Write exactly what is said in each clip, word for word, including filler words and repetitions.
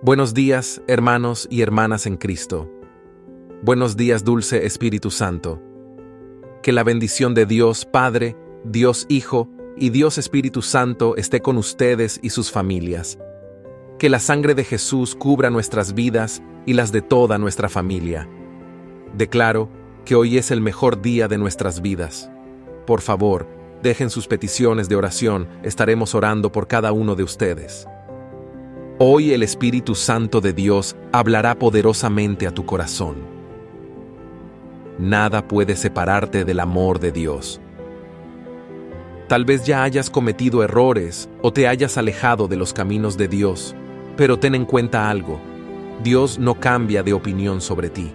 Buenos días, hermanos y hermanas en Cristo. Buenos días, dulce Espíritu Santo. Que la bendición de Dios Padre, Dios Hijo y Dios Espíritu Santo esté con ustedes y sus familias. Que la sangre de Jesús cubra nuestras vidas y las de toda nuestra familia. Declaro que hoy es el mejor día de nuestras vidas. Por favor, dejen sus peticiones de oración, estaremos orando por cada uno de ustedes. Hoy el Espíritu Santo de Dios hablará poderosamente a tu corazón. Nada puede separarte del amor de Dios. Tal vez ya hayas cometido errores o te hayas alejado de los caminos de Dios, pero ten en cuenta algo: Dios no cambia de opinión sobre ti.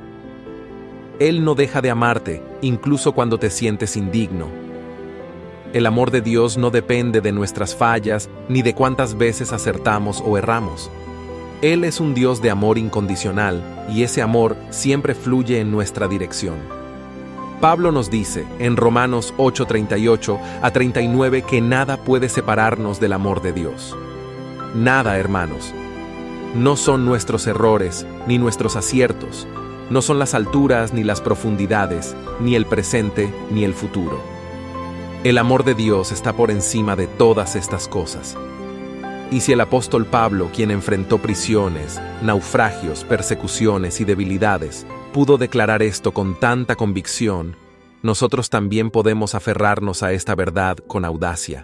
Él no deja de amarte, incluso cuando te sientes indigno. El amor de Dios no depende de nuestras fallas ni de cuántas veces acertamos o erramos. Él es un Dios de amor incondicional y ese amor siempre fluye en nuestra dirección. Pablo nos dice en Romanos ocho, treinta y ocho a treinta y nueve que nada puede separarnos del amor de Dios. Nada, hermanos. No son nuestros errores ni nuestros aciertos, no son las alturas ni las profundidades, ni el presente ni el futuro. El amor de Dios está por encima de todas estas cosas. Y si el apóstol Pablo, quien enfrentó prisiones, naufragios, persecuciones y debilidades, pudo declarar esto con tanta convicción, nosotros también podemos aferrarnos a esta verdad con audacia.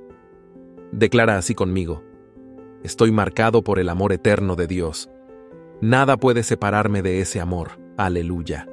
Declara así conmigo: estoy marcado por el amor eterno de Dios. Nada puede separarme de ese amor. Aleluya.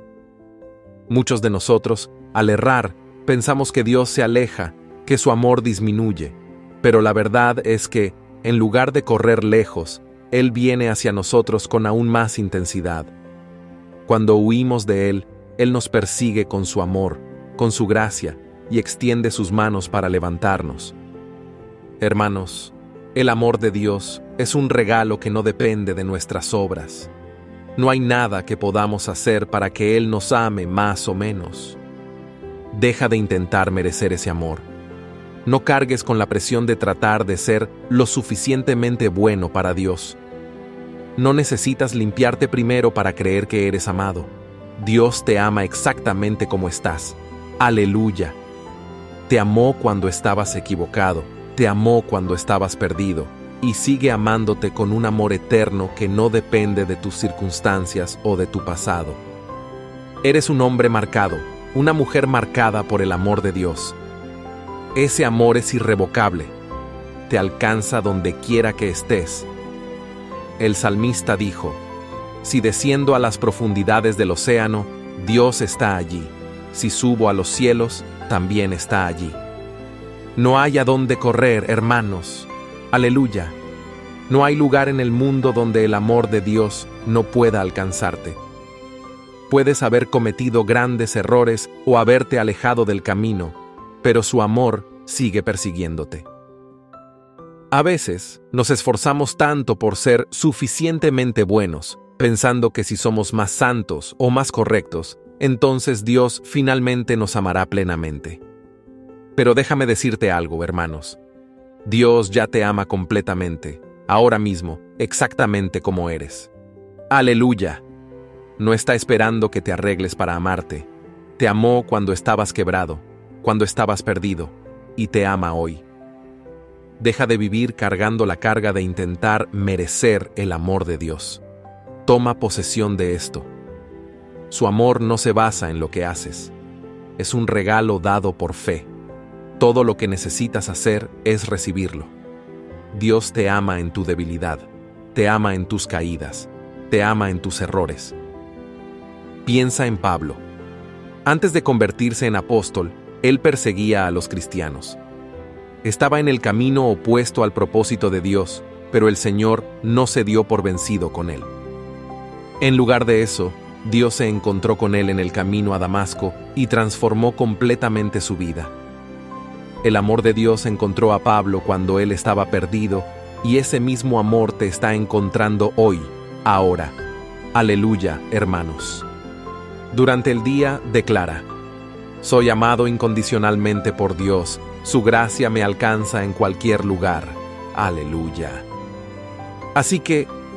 Muchos de nosotros, al errar, pensamos que Dios se aleja, que su amor disminuye, pero la verdad es que, en lugar de correr lejos, Él viene hacia nosotros con aún más intensidad. Cuando huimos de Él, Él nos persigue con su amor, con su gracia, y extiende sus manos para levantarnos. Hermanos, el amor de Dios es un regalo que no depende de nuestras obras. No hay nada que podamos hacer para que Él nos ame más o menos. Deja de intentar merecer ese amor. No cargues con la presión de tratar de ser lo suficientemente bueno para Dios. No necesitas limpiarte primero para creer que eres amado. Dios te ama exactamente como estás. Aleluya. Te amó cuando estabas equivocado, te amó cuando estabas perdido, y sigue amándote con un amor eterno que no depende de tus circunstancias o de tu pasado. Eres un hombre marcado, una mujer marcada por el amor de Dios. Ese amor es irrevocable. Te alcanza donde quiera que estés. El salmista dijo: si desciendo a las profundidades del océano, Dios está allí. Si subo a los cielos, también está allí. No hay a dónde correr, hermanos. Aleluya. No hay lugar en el mundo donde el amor de Dios no pueda alcanzarte. Puedes haber cometido grandes errores o haberte alejado del camino, pero su amor sigue persiguiéndote. A veces nos esforzamos tanto por ser suficientemente buenos, pensando que si somos más santos o más correctos, entonces Dios finalmente nos amará plenamente. Pero déjame decirte algo, hermanos. Dios ya te ama completamente, ahora mismo, exactamente como eres. ¡Aleluya! No está esperando que te arregles para amarte. Te amó cuando estabas quebrado, cuando estabas perdido, y te ama hoy. Deja de vivir cargando la carga de intentar merecer el amor de Dios. Toma posesión de esto. Su amor no se basa en lo que haces. Es un regalo dado por fe. Todo lo que necesitas hacer es recibirlo. Dios te ama en tu debilidad, te ama en tus caídas, te ama en tus errores. Piensa en Pablo. Antes de convertirse en apóstol, él perseguía a los cristianos. Estaba en el camino opuesto al propósito de Dios, pero el Señor no se dio por vencido con él. En lugar de eso, Dios se encontró con él en el camino a Damasco y transformó completamente su vida. El amor de Dios encontró a Pablo cuando él estaba perdido, y ese mismo amor te está encontrando hoy, ahora. Aleluya, hermanos. Durante el día, declara: soy amado incondicionalmente por Dios, su gracia me alcanza en cualquier lugar. Aleluya. Así que,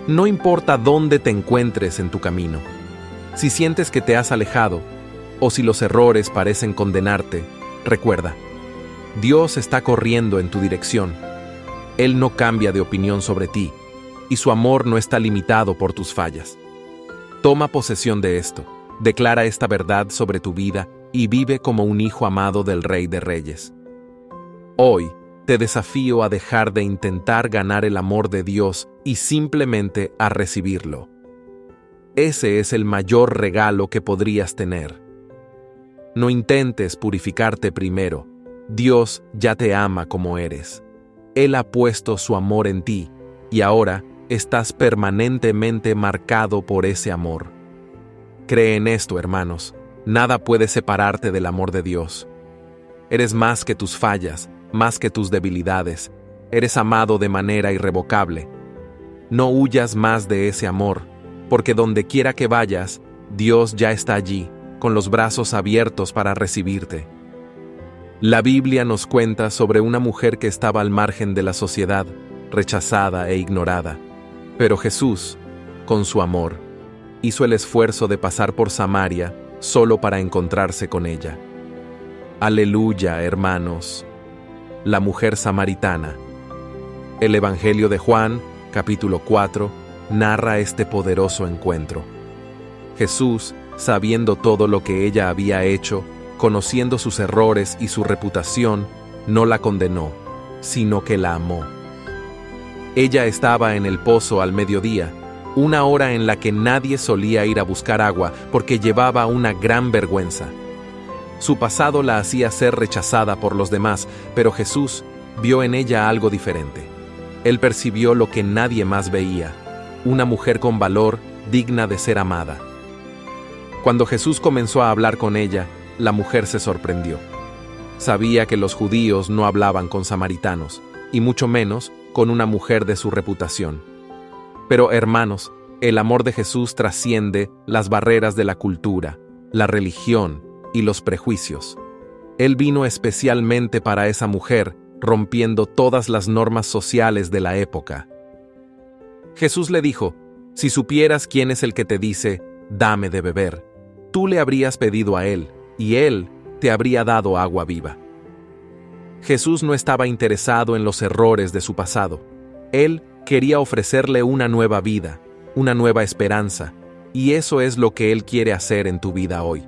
No importa dónde te encuentres en tu camino. Si sientes que te has alejado, o si los errores parecen condenarte, recuerda, Dios está corriendo en tu dirección. Él no cambia de opinión sobre ti, y su amor no está limitado por tus fallas. Toma posesión de esto, declara esta verdad sobre tu vida y vive como un hijo amado del Rey de Reyes. Hoy, te desafío a dejar de intentar ganar el amor de Dios y simplemente a recibirlo. Ese es el mayor regalo que podrías tener. No intentes purificarte primero. Dios ya te ama como eres. Él ha puesto su amor en ti y ahora estás permanentemente marcado por ese amor. Cree en esto, hermanos. Nada puede separarte del amor de Dios. Eres más que tus fallas, más que tus debilidades. Eres amado de manera irrevocable. No huyas más de ese amor, porque donde quiera que vayas, Dios ya está allí, con los brazos abiertos para recibirte. La Biblia nos cuenta sobre una mujer que estaba al margen de la sociedad, rechazada e ignorada. Pero Jesús, con su amor, hizo el esfuerzo de pasar por Samaria solo para encontrarse con ella. Aleluya, hermanos. La mujer samaritana. El Evangelio de Juan, capítulo cuatro, narra este poderoso encuentro. Jesús, sabiendo todo lo que ella había hecho, conociendo sus errores y su reputación, no la condenó, sino que la amó. Ella estaba en el pozo al mediodía, una hora en la que nadie solía ir a buscar agua porque llevaba una gran vergüenza. Su pasado la hacía ser rechazada por los demás, pero Jesús vio en ella algo diferente. Él percibió lo que nadie más veía, una mujer con valor, digna de ser amada. Cuando Jesús comenzó a hablar con ella, la mujer se sorprendió. Sabía que los judíos no hablaban con samaritanos, y mucho menos con una mujer de su reputación. Pero, hermanos, el amor de Jesús trasciende las barreras de la cultura, la religión y los prejuicios. Él vino especialmente para esa mujer, rompiendo todas las normas sociales de la época. Jesús le dijo, si supieras quién es el que te dice, dame de beber, tú le habrías pedido a él, y él te habría dado agua viva. Jesús no estaba interesado en los errores de su pasado. Él quería ofrecerle una nueva vida, una nueva esperanza, y eso es lo que Él quiere hacer en tu vida hoy.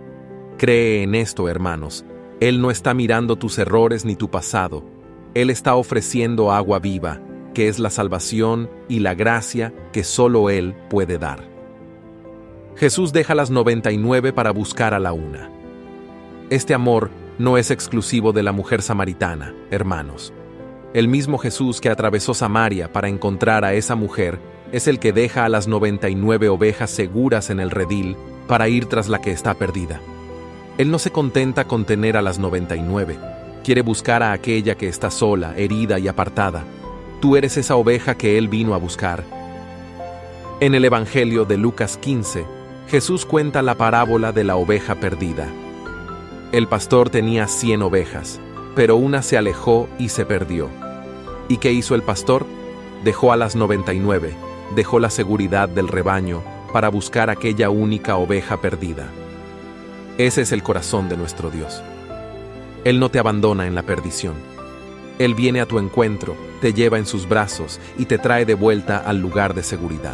Cree en esto, hermanos. Él no está mirando tus errores ni tu pasado. Él está ofreciendo agua viva, que es la salvación y la gracia que solo Él puede dar. Jesús deja las noventa y nueve para buscar a la una. Este amor no es exclusivo de la mujer samaritana, hermanos. El mismo Jesús que atravesó Samaria para encontrar a esa mujer es el que deja a las noventa y nueve ovejas seguras en el redil para ir tras la que está perdida. Él no se contenta con tener a las noventa y nueve, quiere buscar a aquella que está sola, herida y apartada. Tú eres esa oveja que Él vino a buscar. En el Evangelio de Lucas quince, Jesús cuenta la parábola de la oveja perdida. El pastor tenía cien ovejas, pero una se alejó y se perdió. ¿Y qué hizo el pastor? Dejó a las noventa y nueve, dejó la seguridad del rebaño para buscar aquella única oveja perdida. Ese es el corazón de nuestro Dios. Él no te abandona en la perdición. Él viene a tu encuentro, te lleva en sus brazos y te trae de vuelta al lugar de seguridad.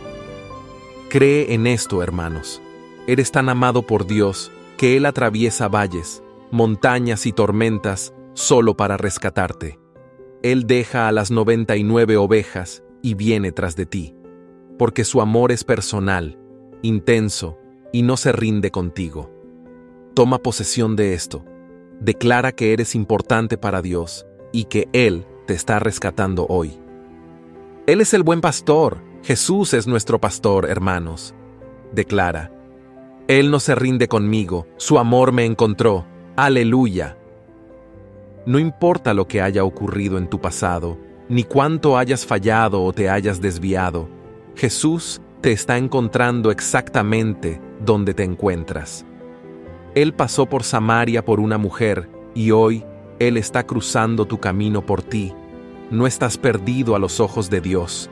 Cree en esto, hermanos. Eres tan amado por Dios que Él atraviesa valles, montañas y tormentas solo para rescatarte. Él deja a las noventa y nueve ovejas y viene tras de ti, porque su amor es personal, intenso y no se rinde contigo. Toma posesión de esto. Declara que eres importante para Dios y que Él te está rescatando hoy. Él es el buen pastor. Jesús es nuestro pastor, hermanos. Declara: Él no se rinde conmigo, su amor me encontró. ¡Aleluya! No importa lo que haya ocurrido en tu pasado, ni cuánto hayas fallado o te hayas desviado, Jesús te está encontrando exactamente donde te encuentras. Él pasó por Samaria por una mujer, y hoy Él está cruzando tu camino por ti. No estás perdido a los ojos de Dios.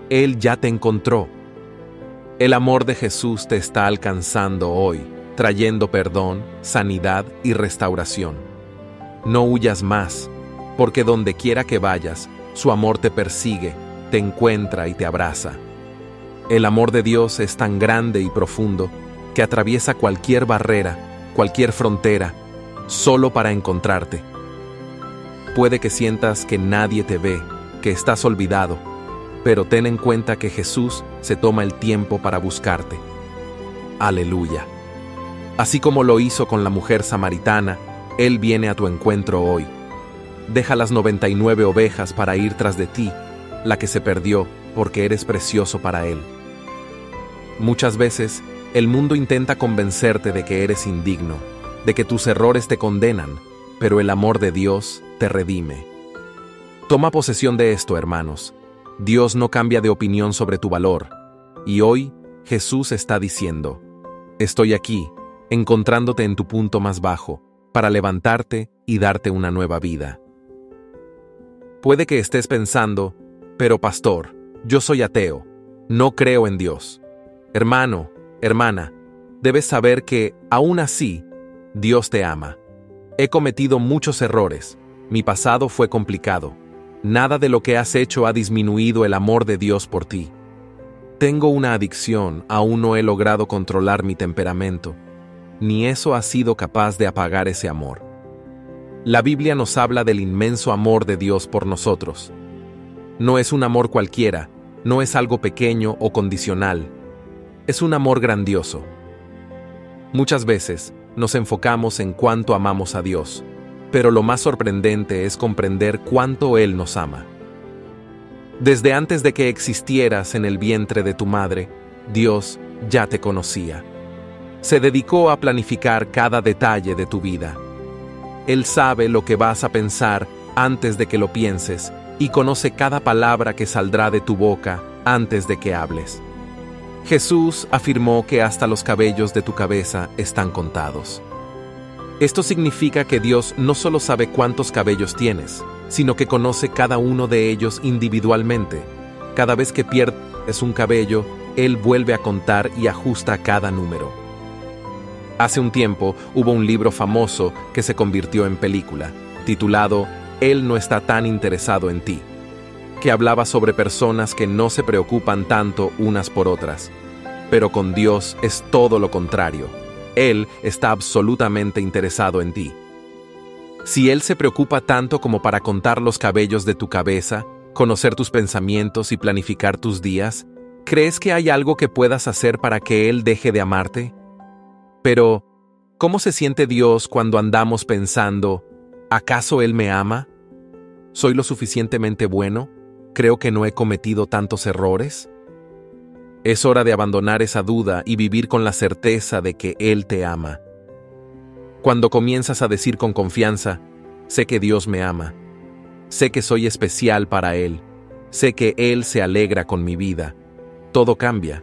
Él ya te encontró. El amor de Jesús te está alcanzando hoy, trayendo perdón, sanidad y restauración. No huyas más, porque donde quiera que vayas, su amor te persigue, te encuentra y te abraza. El amor de Dios es tan grande y profundo que atraviesa cualquier barrera, cualquier frontera, solo para encontrarte. Puede que sientas que nadie te ve, que estás olvidado, pero ten en cuenta que Jesús se toma el tiempo para buscarte. Aleluya. Así como lo hizo con la mujer samaritana, Él viene a tu encuentro hoy. Deja las noventa y nueve ovejas para ir tras de ti, la que se perdió, porque eres precioso para Él. Muchas veces, el mundo intenta convencerte de que eres indigno, de que tus errores te condenan, pero el amor de Dios te redime. Toma posesión de esto, hermanos. Dios no cambia de opinión sobre tu valor, y hoy Jesús está diciendo: estoy aquí, encontrándote en tu punto más bajo, para levantarte y darte una nueva vida. Puede que estés pensando: pero pastor, yo soy ateo, no creo en Dios. Hermano, hermana, debes saber que, aún así, Dios te ama. He cometido muchos errores, mi pasado fue complicado. Nada de lo que has hecho ha disminuido el amor de Dios por ti. Tengo una adicción, aún no he logrado controlar mi temperamento. Ni eso ha sido capaz de apagar ese amor. La Biblia nos habla del inmenso amor de Dios por nosotros. No es un amor cualquiera, no es algo pequeño o condicional. Es un amor grandioso. Muchas veces nos enfocamos en cuánto amamos a Dios, pero lo más sorprendente es comprender cuánto Él nos ama. Desde antes de que existieras en el vientre de tu madre, Dios ya te conocía. Se dedicó a planificar cada detalle de tu vida. Él sabe lo que vas a pensar antes de que lo pienses y conoce cada palabra que saldrá de tu boca antes de que hables. Jesús afirmó que hasta los cabellos de tu cabeza están contados. Esto significa que Dios no solo sabe cuántos cabellos tienes, sino que conoce cada uno de ellos individualmente. Cada vez que pierdes un cabello, Él vuelve a contar y ajusta cada número. Hace un tiempo hubo un libro famoso que se convirtió en película, titulado Él no está tan interesado en ti, que hablaba sobre personas que no se preocupan tanto unas por otras. Pero con Dios es todo lo contrario. Él está absolutamente interesado en ti. Si Él se preocupa tanto como para contar los cabellos de tu cabeza, conocer tus pensamientos y planificar tus días, ¿crees que hay algo que puedas hacer para que Él deje de amarte? Pero, ¿cómo se siente Dios cuando andamos pensando, ¿acaso Él me ama? ¿Soy lo suficientemente bueno? ¿Creo que no he cometido tantos errores? Es hora de abandonar esa duda y vivir con la certeza de que Él te ama. Cuando comienzas a decir con confianza, sé que Dios me ama, sé que soy especial para Él, sé que Él se alegra con mi vida, todo cambia.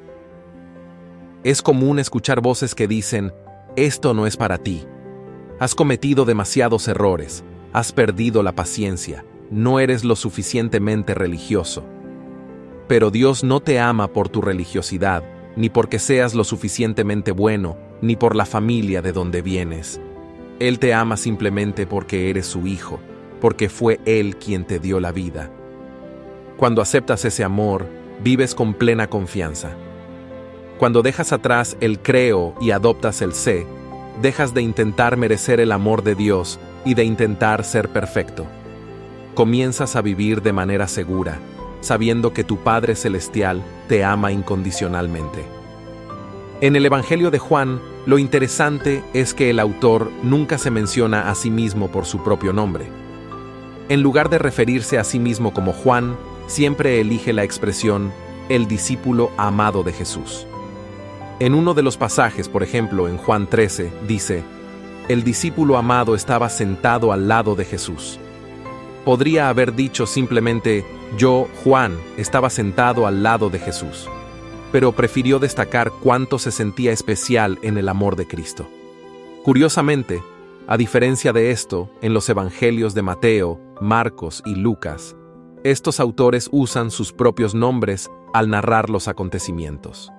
Es común escuchar voces que dicen, esto no es para ti. Has cometido demasiados errores, has perdido la paciencia, no eres lo suficientemente religioso. Pero Dios no te ama por tu religiosidad, ni porque seas lo suficientemente bueno, ni por la familia de donde vienes. Él te ama simplemente porque eres su hijo, porque fue Él quien te dio la vida. Cuando aceptas ese amor, vives con plena confianza. Cuando dejas atrás el creo y adoptas el sé, dejas de intentar merecer el amor de Dios y de intentar ser perfecto. Comienzas a vivir de manera segura, sabiendo que tu Padre Celestial te ama incondicionalmente. En el Evangelio de Juan, lo interesante es que el autor nunca se menciona a sí mismo por su propio nombre. En lugar de referirse a sí mismo como Juan, siempre elige la expresión el discípulo amado de Jesús. En uno de los pasajes, por ejemplo, en Juan trece, dice, el discípulo amado estaba sentado al lado de Jesús. Podría haber dicho simplemente, yo, Juan, estaba sentado al lado de Jesús, pero prefirió destacar cuánto se sentía especial en el amor de Cristo. Curiosamente, a diferencia de esto, en los evangelios de Mateo, Marcos y Lucas, Estos autores usan sus propios nombres al narrar los acontecimientos.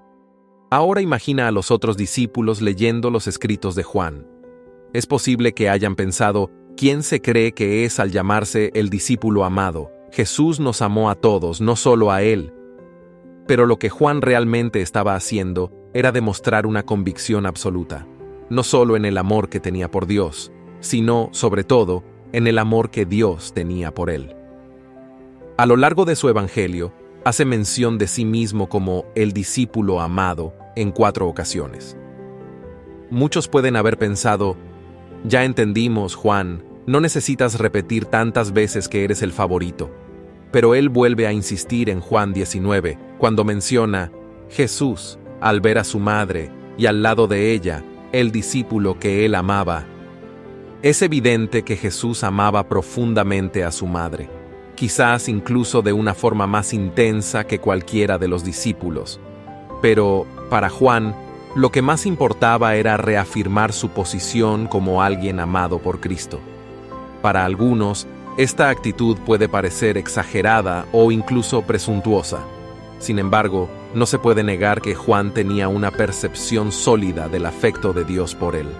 Ahora imagina a los otros discípulos leyendo los escritos de Juan. Es posible que hayan pensado, ¿quién se cree que es al llamarse el discípulo amado? Jesús nos amó a todos, no solo a él. Pero lo que Juan realmente estaba haciendo era demostrar una convicción absoluta, no solo en el amor que tenía por Dios, sino, sobre todo, en el amor que Dios tenía por él. A lo largo de su evangelio, hace mención de sí mismo como el discípulo amado en cuatro ocasiones. Muchos pueden haber pensado, ya entendimos, Juan, no necesitas repetir tantas veces que eres el favorito. Pero él vuelve a insistir en Juan diecinueve, cuando menciona, Jesús, al ver a su madre, y al lado de ella, el discípulo que él amaba. Es evidente que Jesús amaba profundamente a su madre, quizás incluso de una forma más intensa que cualquiera de los discípulos. Pero, para Juan, lo que más importaba era reafirmar su posición como alguien amado por Cristo. Para algunos, esta actitud puede parecer exagerada o incluso presuntuosa. Sin embargo, no se puede negar que Juan tenía una percepción sólida del afecto de Dios por él.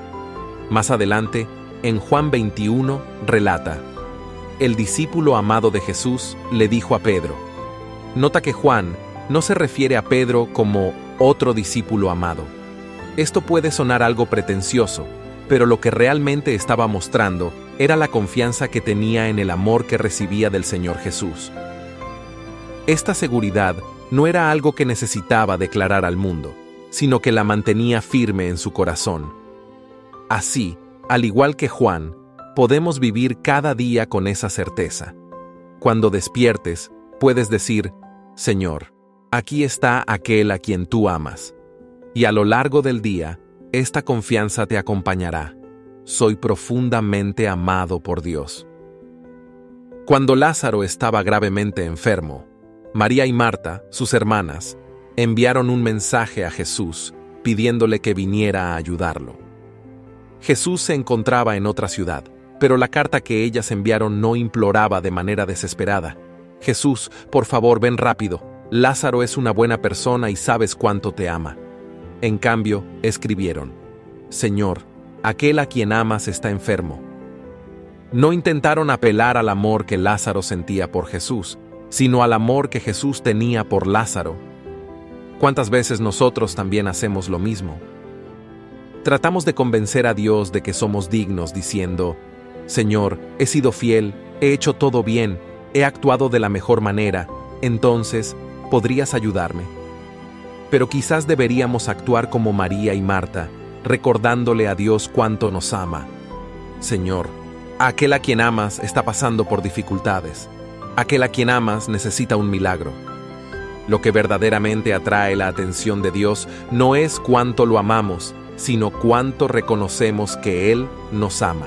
Más adelante, en Juan veintiuno, relata, el discípulo amado de Jesús le dijo a Pedro. Nota que Juan no se refiere a Pedro como otro discípulo amado. Esto puede sonar algo pretencioso, pero lo que realmente estaba mostrando era la confianza que tenía en el amor que recibía del Señor Jesús. Esta seguridad no era algo que necesitaba declarar al mundo, sino que la mantenía firme en su corazón. Así, al igual que Juan, podemos vivir cada día con esa certeza. Cuando despiertes, puedes decir, Señor, aquí está aquel a quien tú amas. Y a lo largo del día, esta confianza te acompañará. Soy profundamente amado por Dios. Cuando Lázaro estaba gravemente enfermo, María y Marta, sus hermanas, enviaron un mensaje a Jesús pidiéndole que viniera a ayudarlo. Jesús se encontraba en otra ciudad, pero la carta que ellas enviaron no imploraba de manera desesperada. Jesús, por favor, ven rápido. Lázaro es una buena persona y sabes cuánto te ama. En cambio, escribieron, Señor, aquel a quien amas está enfermo. No intentaron apelar al amor que Lázaro sentía por Jesús, sino al amor que Jesús tenía por Lázaro. ¿Cuántas veces nosotros también hacemos lo mismo? Tratamos de convencer a Dios de que somos dignos diciendo, Señor, he sido fiel, he hecho todo bien, he actuado de la mejor manera, entonces, ¿podrías ayudarme? Pero quizás deberíamos actuar como María y Marta, recordándole a Dios cuánto nos ama. Señor, aquel a quien amas está pasando por dificultades. Aquel a quien amas necesita un milagro. Lo que verdaderamente atrae la atención de Dios no es cuánto lo amamos, sino cuánto reconocemos que Él nos ama.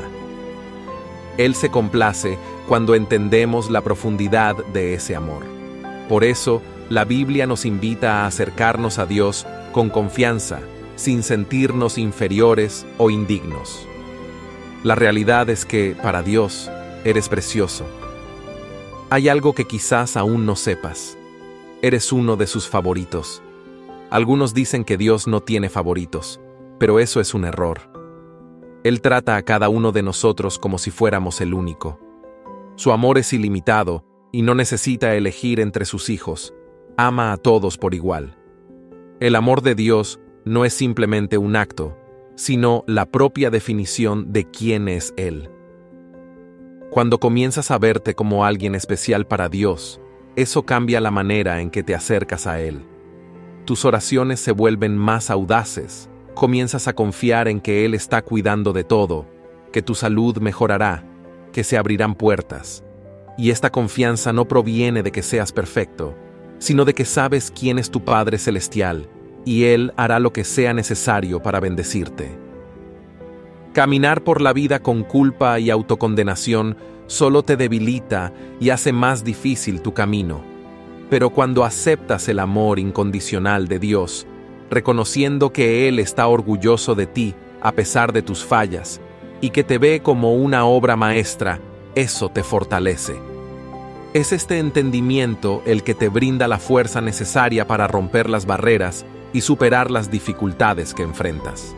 Él se complace cuando entendemos la profundidad de ese amor. Por eso, la Biblia nos invita a acercarnos a Dios con confianza, sin sentirnos inferiores o indignos. La realidad es que, para Dios, eres precioso. Hay algo que quizás aún no sepas. Eres uno de sus favoritos. Algunos dicen que Dios no tiene favoritos, pero eso es un error. Él trata a cada uno de nosotros como si fuéramos el único. Su amor es ilimitado y no necesita elegir entre sus hijos. Ama a todos por igual. El amor de Dios no es simplemente un acto, sino la propia definición de quién es Él. Cuando comienzas a verte como alguien especial para Dios, eso cambia la manera en que te acercas a Él. Tus oraciones se vuelven más audaces, comienzas a confiar en que Él está cuidando de todo, que tu salud mejorará, que se abrirán puertas. Y esta confianza no proviene de que seas perfecto, sino de que sabes quién es tu Padre Celestial, y Él hará lo que sea necesario para bendecirte. Caminar por la vida con culpa y autocondenación solo te debilita y hace más difícil tu camino. Pero cuando aceptas el amor incondicional de Dios, reconociendo que Él está orgulloso de ti a pesar de tus fallas, y que te ve como una obra maestra, eso te fortalece. Es este entendimiento el que te brinda la fuerza necesaria para romper las barreras y superar las dificultades que enfrentas.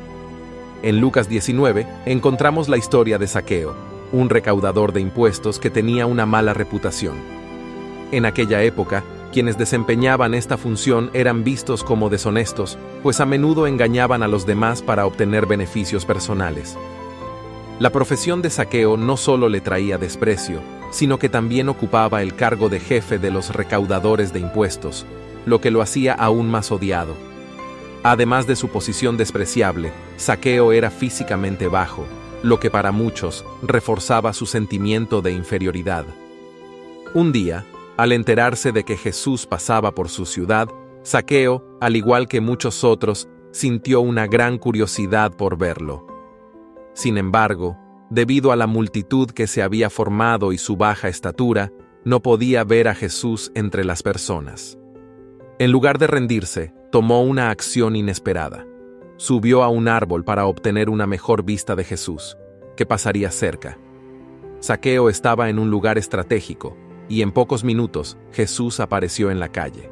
En Lucas diecinueve encontramos la historia de Zaqueo, un recaudador de impuestos que tenía una mala reputación. En aquella época, quienes desempeñaban esta función eran vistos como deshonestos, pues a menudo engañaban a los demás para obtener beneficios personales. La profesión de Zaqueo no solo le traía desprecio, sino que también ocupaba el cargo de jefe de los recaudadores de impuestos, lo que lo hacía aún más odiado. Además de su posición despreciable, Zaqueo era físicamente bajo, lo que para muchos reforzaba su sentimiento de inferioridad. Un día, al enterarse de que Jesús pasaba por su ciudad, Zaqueo, al igual que muchos otros, sintió una gran curiosidad por verlo. Sin embargo, debido a la multitud que se había formado y su baja estatura, no podía ver a Jesús entre las personas. En lugar de rendirse, tomó una acción inesperada. Subió a un árbol para obtener una mejor vista de Jesús, que pasaría cerca. Zaqueo estaba en un lugar estratégico, y en pocos minutos Jesús apareció en la calle.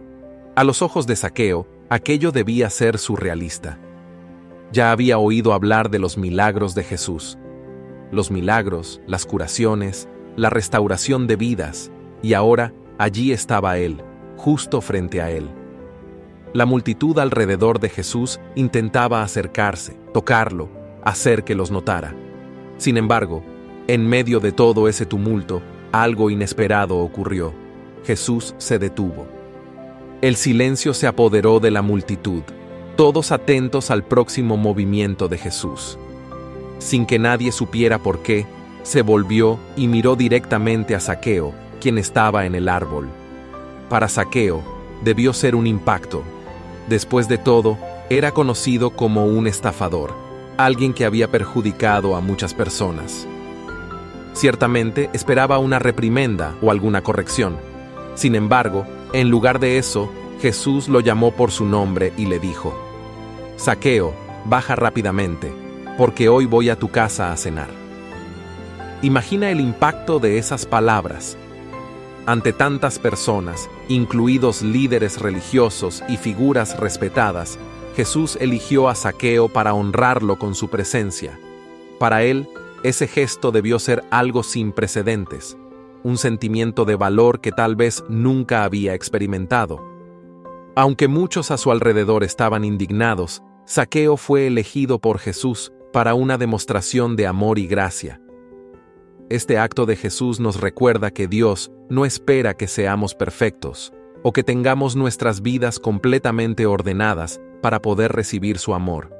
A los ojos de Zaqueo, aquello debía ser surrealista. Ya había oído hablar de los milagros de Jesús. Los milagros, las curaciones, la restauración de vidas, y ahora allí estaba él, justo frente a él. La multitud alrededor de Jesús intentaba acercarse, tocarlo, hacer que los notara. Sin embargo, en medio de todo ese tumulto, algo inesperado ocurrió. Jesús se detuvo. El silencio se apoderó de la multitud, todos atentos al próximo movimiento de Jesús. Sin que nadie supiera por qué, se volvió y miró directamente a Zaqueo, quien estaba en el árbol. Para Zaqueo, debió ser un impacto. Después de todo, era conocido como un estafador, alguien que había perjudicado a muchas personas. Ciertamente esperaba una reprimenda o alguna corrección. Sin embargo, en lugar de eso, Jesús lo llamó por su nombre y le dijo: Zaqueo, baja rápidamente, porque hoy voy a tu casa a cenar. Imagina el impacto de esas palabras. Ante tantas personas, incluidos líderes religiosos y figuras respetadas, Jesús eligió a Zaqueo para honrarlo con su presencia. Para él, ese gesto debió ser algo sin precedentes, un sentimiento de valor que tal vez nunca había experimentado. Aunque muchos a su alrededor estaban indignados, Zaqueo fue elegido por Jesús para una demostración de amor y gracia. Este acto de Jesús nos recuerda que Dios no espera que seamos perfectos o que tengamos nuestras vidas completamente ordenadas para poder recibir su amor.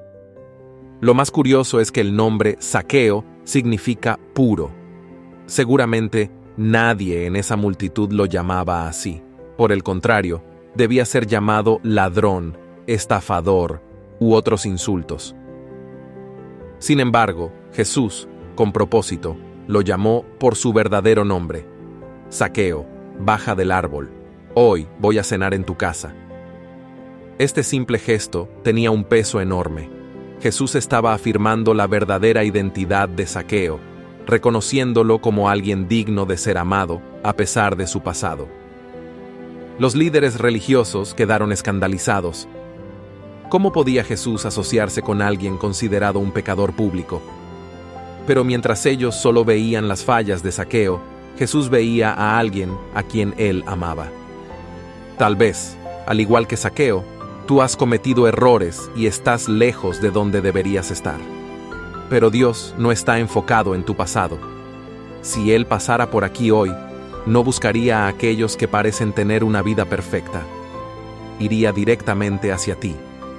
Lo más curioso es que el nombre Zaqueo significa puro. Seguramente nadie en esa multitud lo llamaba así. Por el contrario, debía ser llamado ladrón, estafador u otros insultos. Sin embargo, Jesús, con propósito, lo llamó por su verdadero nombre. Zaqueo, baja del árbol. Hoy voy a cenar en tu casa. Este simple gesto tenía un peso enorme. Jesús estaba afirmando la verdadera identidad de Zaqueo, reconociéndolo como alguien digno de ser amado, a pesar de su pasado. Los líderes religiosos quedaron escandalizados. ¿Cómo podía Jesús asociarse con alguien considerado un pecador público? Pero mientras ellos solo veían las fallas de Zaqueo, Jesús veía a alguien a quien él amaba. Tal vez, al igual que Zaqueo, tú has cometido errores y estás lejos de donde deberías estar. Pero Dios no está enfocado en tu pasado. Si Él pasara por aquí hoy, no buscaría a aquellos que parecen tener una vida perfecta. Iría directamente hacia ti.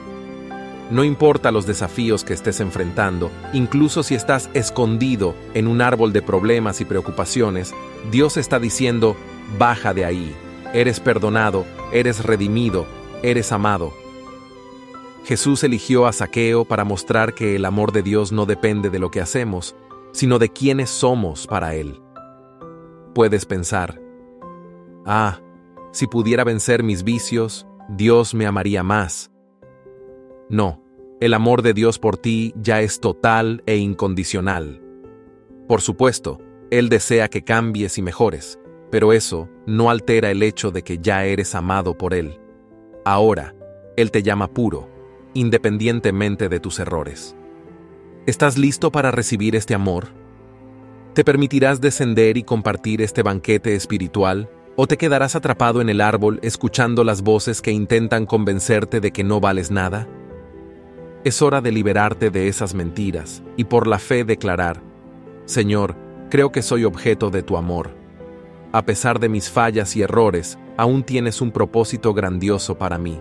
No importa los desafíos que estés enfrentando, incluso si estás escondido en un árbol de problemas y preocupaciones, Dios está diciendo: baja de ahí, eres perdonado, eres redimido, eres amado. Jesús eligió a Zaqueo para mostrar que el amor de Dios no depende de lo que hacemos, sino de quiénes somos para Él. Puedes pensar: ah, si pudiera vencer mis vicios, Dios me amaría más. No, el amor de Dios por ti ya es total e incondicional. Por supuesto, Él desea que cambies y mejores, pero eso no altera el hecho de que ya eres amado por Él. Ahora, Él te llama puro, independientemente de tus errores. ¿Estás listo para recibir este amor? ¿Te permitirás descender y compartir este banquete espiritual, o te quedarás atrapado en el árbol escuchando las voces que intentan convencerte de que no vales nada? Es hora de liberarte de esas mentiras y por la fe declarar: Señor, creo que soy objeto de tu amor. A pesar de mis fallas y errores, aún tienes un propósito grandioso para mí.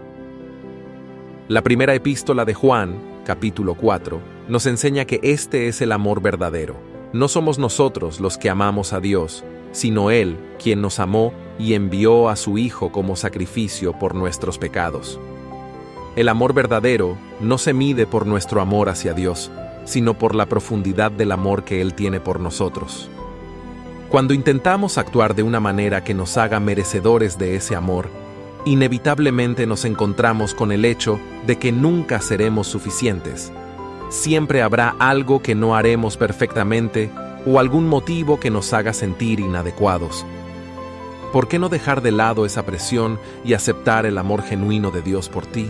La primera epístola de Juan, capítulo cuatro, nos enseña que este es el amor verdadero. No somos nosotros los que amamos a Dios, sino Él quien nos amó y envió a su Hijo como sacrificio por nuestros pecados. El amor verdadero no se mide por nuestro amor hacia Dios, sino por la profundidad del amor que Él tiene por nosotros. Cuando intentamos actuar de una manera que nos haga merecedores de ese amor, inevitablemente nos encontramos con el hecho de que nunca seremos suficientes. Siempre habrá algo que no haremos perfectamente o algún motivo que nos haga sentir inadecuados. ¿Por qué no dejar de lado esa presión y aceptar el amor genuino de Dios por ti?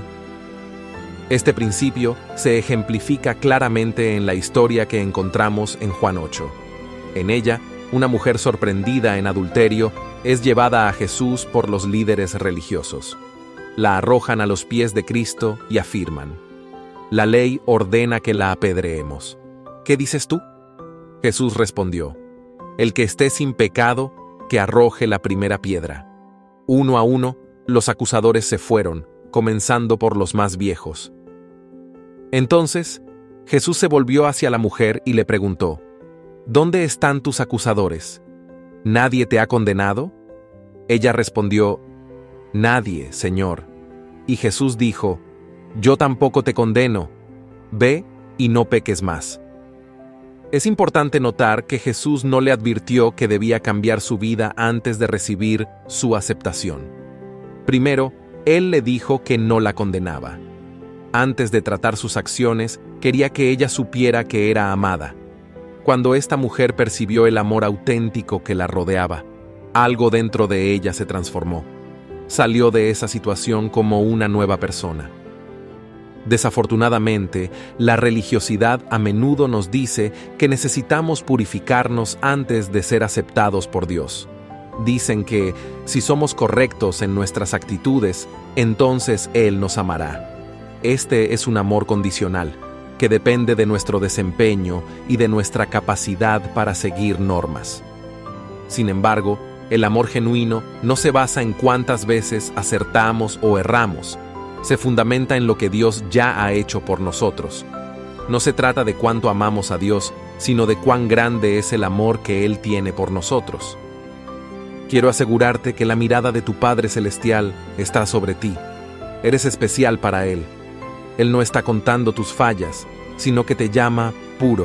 Este principio se ejemplifica claramente en la historia que encontramos en Juan ocho. En ella, una mujer sorprendida en adulterio es llevada a Jesús por los líderes religiosos. La arrojan a los pies de Cristo y afirman: la ley ordena que la apedreemos. ¿Qué dices tú? Jesús respondió: el que esté sin pecado, que arroje la primera piedra. Uno a uno, los acusadores se fueron, comenzando por los más viejos. Entonces, Jesús se volvió hacia la mujer y le preguntó: ¿dónde están tus acusadores? ¿Nadie te ha condenado? Ella respondió: nadie, Señor. Y Jesús dijo: yo tampoco te condeno. Ve y no peques más. Es importante notar que Jesús no le advirtió que debía cambiar su vida antes de recibir su aceptación. Primero, Él le dijo que no la condenaba. Antes de tratar sus acciones, quería que ella supiera que era amada. Cuando esta mujer percibió el amor auténtico que la rodeaba, algo dentro de ella se transformó. Salió de esa situación como una nueva persona. Desafortunadamente, la religiosidad a menudo nos dice que necesitamos purificarnos antes de ser aceptados por Dios. Dicen que, si somos correctos en nuestras actitudes, entonces Él nos amará. Este es un amor condicional, que depende de nuestro desempeño y de nuestra capacidad para seguir normas. Sin embargo, el amor genuino no se basa en cuántas veces acertamos o erramos. Se fundamenta en lo que Dios ya ha hecho por nosotros. No se trata de cuánto amamos a Dios, sino de cuán grande es el amor que Él tiene por nosotros. Quiero asegurarte que la mirada de tu Padre Celestial está sobre ti. Eres especial para Él. Él no está contando tus fallas, sino que te llama puro.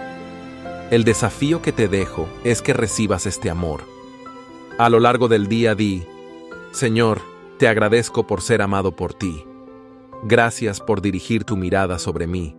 El desafío que te dejo es que recibas este amor. A lo largo del día di: Señor, te agradezco por ser amado por ti. Gracias por dirigir tu mirada sobre mí.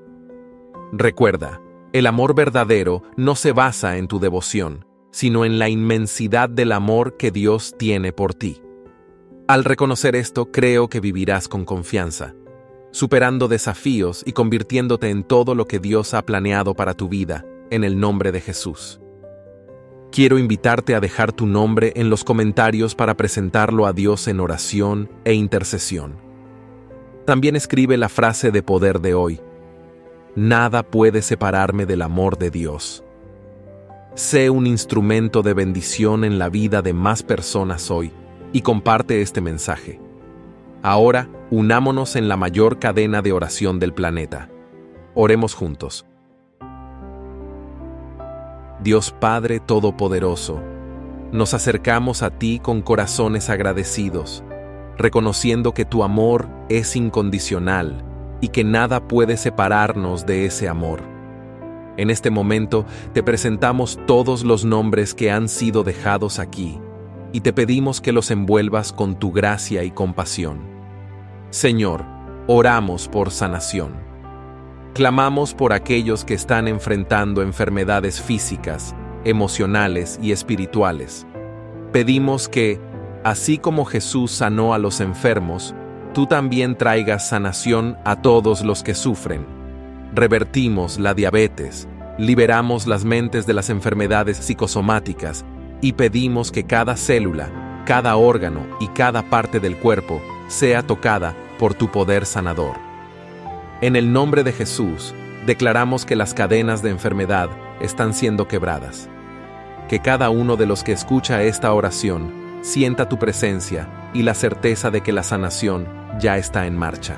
Recuerda, el amor verdadero no se basa en tu devoción, sino en la inmensidad del amor que Dios tiene por ti. Al reconocer esto, creo que vivirás con confianza, superando desafíos y convirtiéndote en todo lo que Dios ha planeado para tu vida, en el nombre de Jesús. Quiero invitarte a dejar tu nombre en los comentarios para presentarlo a Dios en oración e intercesión. También escribe la frase de poder de hoy: nada puede separarme del amor de Dios. Sé un instrumento de bendición en la vida de más personas hoy y comparte este mensaje. Ahora, unámonos en la mayor cadena de oración del planeta. Oremos juntos. Dios Padre Todopoderoso, nos acercamos a ti con corazones agradecidos, reconociendo que tu amor es incondicional y que nada puede separarnos de ese amor. En este momento te presentamos todos los nombres que han sido dejados aquí y te pedimos que los envuelvas con tu gracia y compasión. Señor, oramos por sanación. Clamamos por aquellos que están enfrentando enfermedades físicas, emocionales y espirituales. Pedimos que, así como Jesús sanó a los enfermos, tú también traigas sanación a todos los que sufren. Revertimos la diabetes, liberamos las mentes de las enfermedades psicosomáticas y pedimos que cada célula, cada órgano y cada parte del cuerpo sea tocada por tu poder sanador. En el nombre de Jesús, declaramos que las cadenas de enfermedad están siendo quebradas. Que cada uno de los que escucha esta oración sienta tu presencia y la certeza de que la sanación ya está en marcha.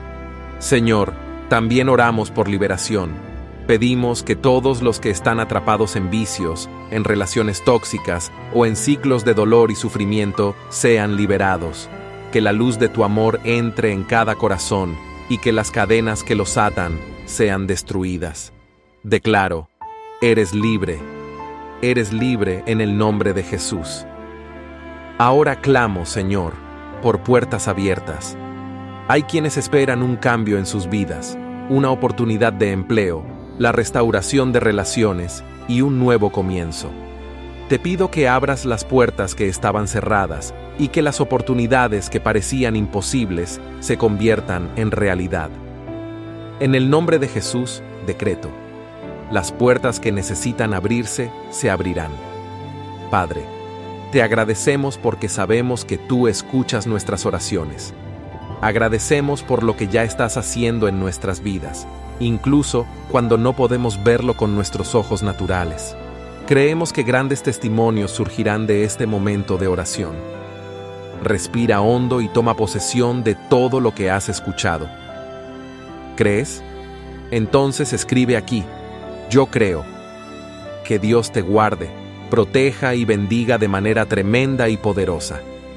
Señor, también oramos por liberación. Pedimos que todos los que están atrapados en vicios, en relaciones tóxicas o en ciclos de dolor y sufrimiento sean liberados. Que la luz de tu amor entre en cada corazón y que las cadenas que los atan sean destruidas. Declaro, eres libre. Eres libre en el nombre de Jesús. Ahora clamo, Señor, por puertas abiertas. Hay quienes esperan un cambio en sus vidas, una oportunidad de empleo, la restauración de relaciones y un nuevo comienzo. Te pido que abras las puertas que estaban cerradas y que las oportunidades que parecían imposibles se conviertan en realidad. En el nombre de Jesús, decreto: las puertas que necesitan abrirse se abrirán. Padre, te agradecemos porque sabemos que tú escuchas nuestras oraciones. Agradecemos por lo que ya estás haciendo en nuestras vidas, incluso cuando no podemos verlo con nuestros ojos naturales. Creemos que grandes testimonios surgirán de este momento de oración. Respira hondo y toma posesión de todo lo que has escuchado. ¿Crees? Entonces escribe aquí: yo creo. Que Dios te guarde, proteja y bendiga de manera tremenda y poderosa.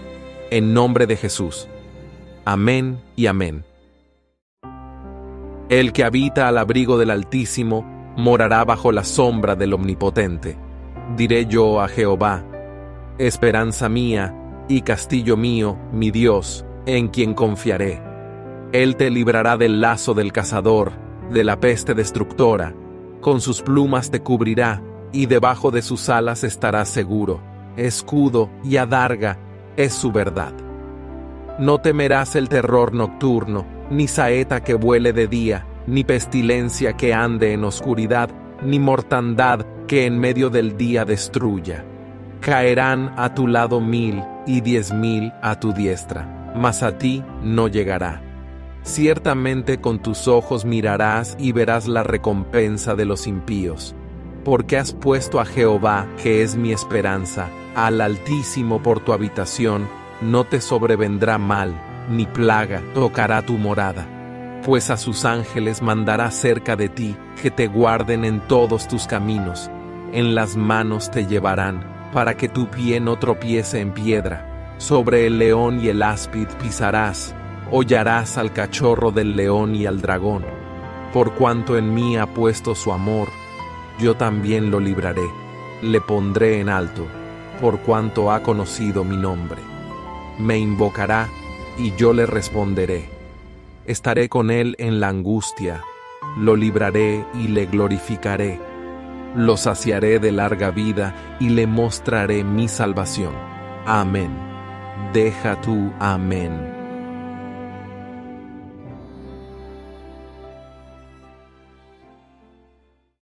En nombre de Jesús. Amén y amén. El que habita al abrigo del Altísimo morará bajo la sombra del Omnipotente. Diré yo a Jehová: esperanza mía y castillo mío, mi Dios, en quien confiaré. Él te librará del lazo del cazador, de la peste destructora. Con sus plumas te cubrirá, y debajo de sus alas estarás seguro. Escudo y adarga es su verdad. No temerás el terror nocturno, ni saeta que vuele de día, ni pestilencia que ande en oscuridad, ni mortandad que en medio del día destruya. Caerán a tu lado mil y diez mil a tu diestra, mas a ti no llegará. Ciertamente con tus ojos mirarás y verás la recompensa de los impíos. Porque has puesto a Jehová, que es mi esperanza, al Altísimo por tu habitación, no te sobrevendrá mal, ni plaga tocará tu morada. Pues a sus ángeles mandará cerca de ti, que te guarden en todos tus caminos. En las manos te llevarán, para que tu pie no tropiece en piedra. Sobre el león y el áspid pisarás, hollarás al cachorro del león y al dragón. Por cuanto en mí ha puesto su amor, yo también lo libraré, le pondré en alto, por cuanto ha conocido mi nombre. Me invocará, y yo le responderé. Estaré con él en la angustia, lo libraré y le glorificaré. Lo saciaré de larga vida y le mostraré mi salvación. Amén. Deja tú, amén.